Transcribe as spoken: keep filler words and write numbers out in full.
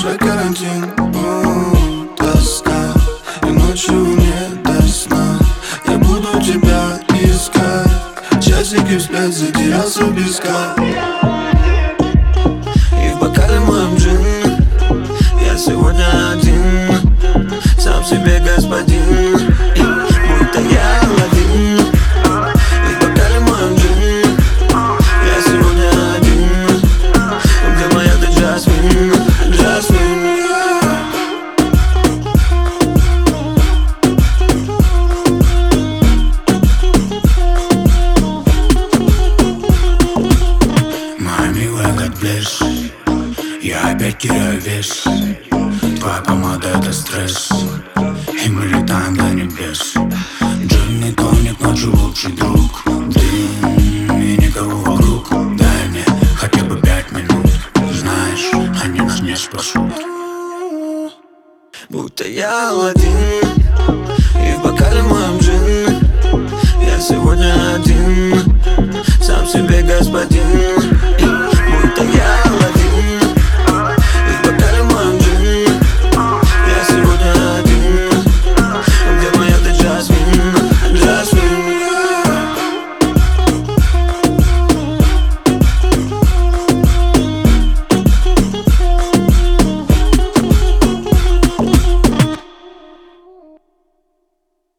большой карантин. О, тоска, и ночью не до сна. Я буду тебя искать. Часики вспять, затерялся в песках. И в бокале моем джин. Я сегодня один, сам себе господин, будто я Аладдин. И в бокале моем джин. Я сегодня один. Где моя ты, Джасмин, Джасмин? Моя милая, как блеск, я опять теряю вес. Твоя помада — это стресс, и мы летаем до небес. Джин и тоник, ночью лучший друг. Дым и никого вокруг. Дай мне хотя бы пять минут. Знаешь, они нас не спасут. Будто я Аладдин, и в бокале моем джин. Я сегодня один.